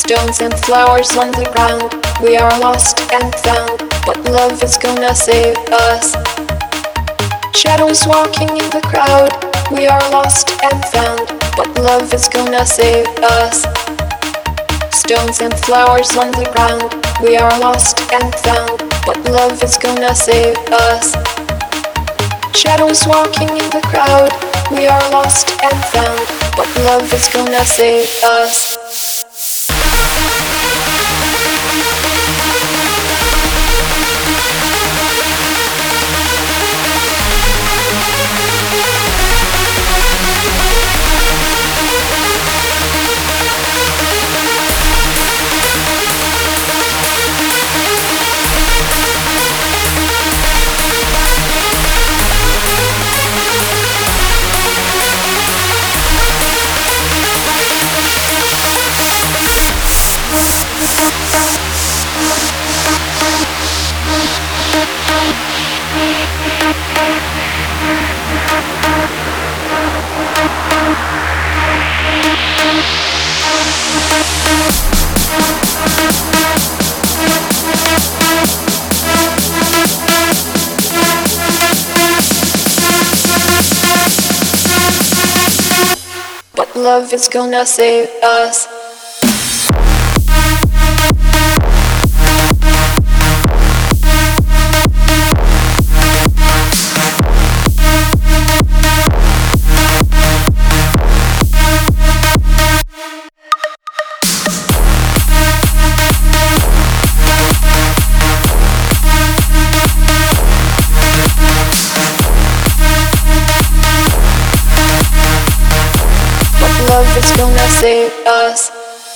Stones and flowers on the ground. We are lost and found, but love is gonna save us. Shadows walking in the crowd. We are lost and found, but love is gonna save us. Stones and flowers on the ground. We are lost and found, but love is gonna save us. Shadows walking in the crowd. We are lost and found, but love is gonna save us. But love is gonna save us. Love is gonna save us.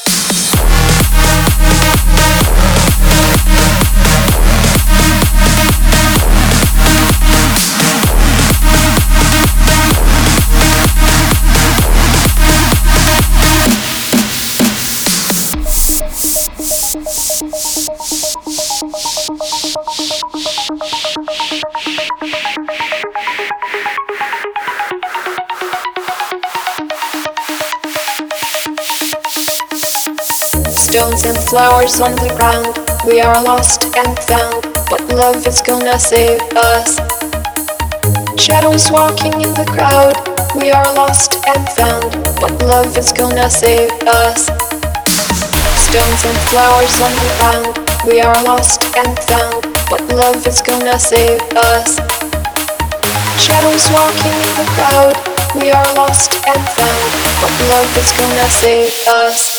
Stones and flowers on the ground. We are lost and found, but love is gonna save us. Shadows walking in the crowd. We are lost and found, but love is gonna save us. Stones and flowers on the ground. We are lost and found, but love is gonna save us. Shadows walking in the crowd. We are lost and found, but love is gonna save us.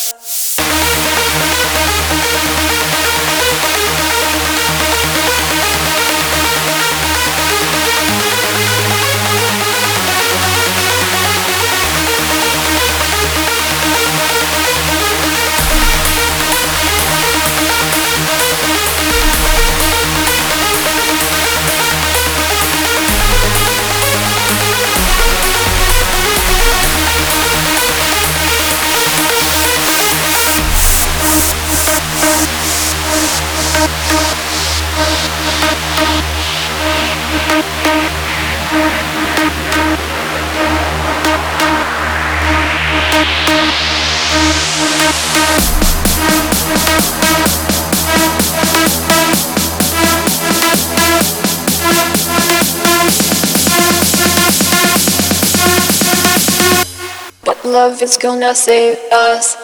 But love is gonna save us.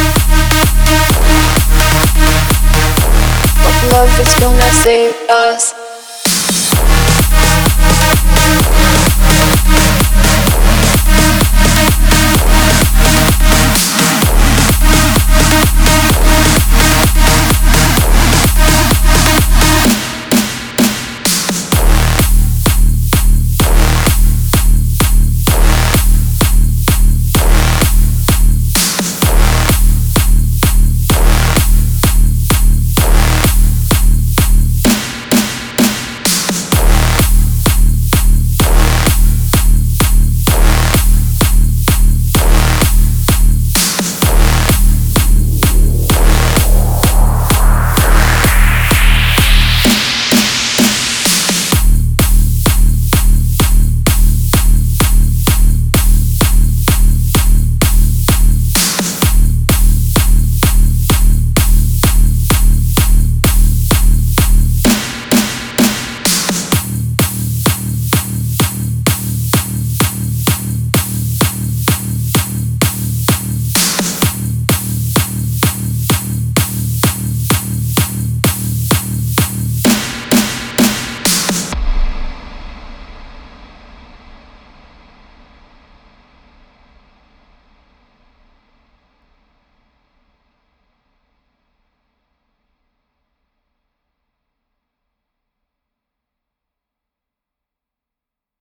Love is gonna save us.